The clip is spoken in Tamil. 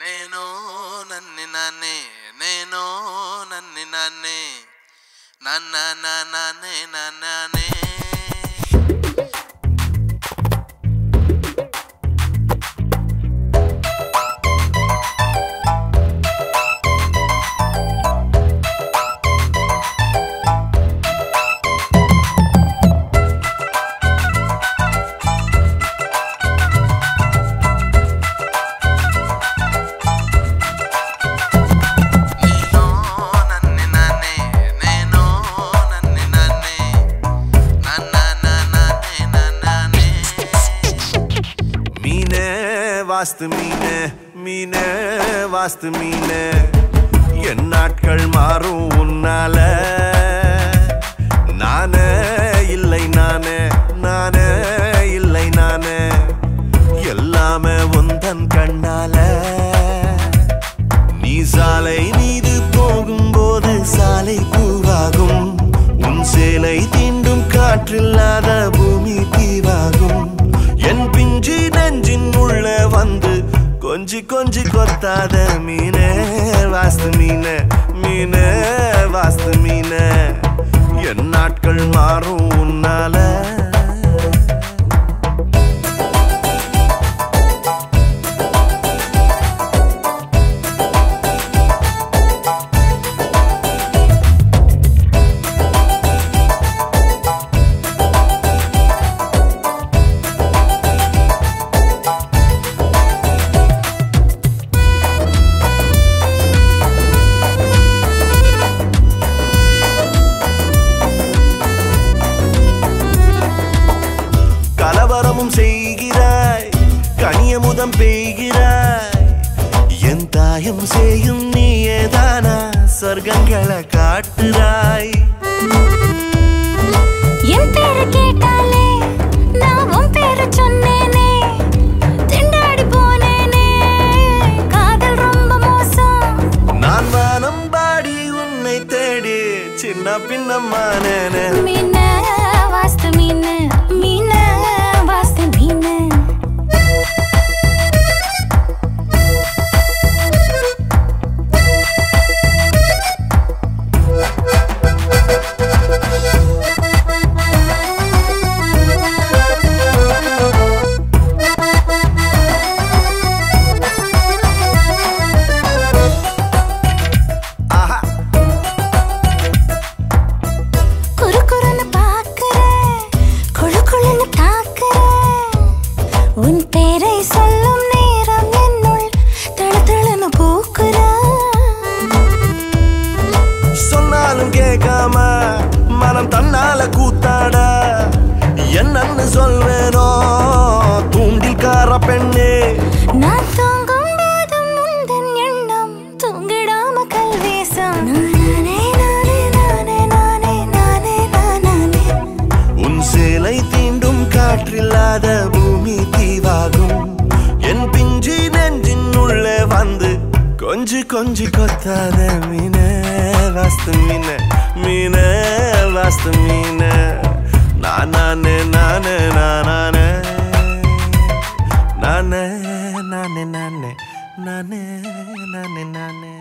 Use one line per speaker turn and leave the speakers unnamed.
నేను నన్ను నన్నే నేను నన్ను నన్నే నన్న నన్నే నన్నే
வாஸ்து மீனே மீனே வாஸ்து மீனே என் நாட்கள் மாறும் உன்னால நானே இல்லை நானே நானே இல்லை நானே எல்லாமே உந்தன் கண்ணால நீ சாலை மீது போகும்போது சாலை பூவாகும் உன் சேலை தீண்டும் காற்றில்லாத பூமி தீவாகும் என் பிஞ்சு நெஞ்சின் உள்ள வந்து கொஞ்சி கொஞ்சி கொத்தாத மீனே வாஸ்து மீனே மீனே வாஸ்து மீனே என் நாட்கள் மாறும் உன்னால செய்கிறாய் கனியமுதம் பெய்கிறாய் என் தாயம் செய்யும் நீயேதானா சொர்க்கங்களை காட்டுறாய்
என் பேரு கேட்டாலே நான் உன் பேரு சொன்னேனே திண்டாடி போனேனே காதல் ரொம்ப மோசம்
நான் வானம் பாடி உன்னை தேடி சின்ன பின்னம்மானேனே
மீனே வாஸ்து மீனே மீனே வாஸ்து மீனே
மனம் தன்னால கூத்தாடா என்னன்னு சொல்வேனோ தூண்டில்கார பெண்ணே
நான் தூங்கும் போதும் முந்தன் எண்ணம் தூங்கிடாம கல்வேசம் நானே நானே நானே நானே நானே நானே
உன் சேலை தீண்டும் காற்றில்லாத பூமி தீவாகும் என் பிஞ்சி நெஞ்சின் உள்ளே வந்து கொஞ்சி கொஞ்சி கொத்தாத மீனே வாஸ்து மீனே மீனே வாஸ்து மீனே நானே நானே நானே நானே நானே நானே நானே நானே நானே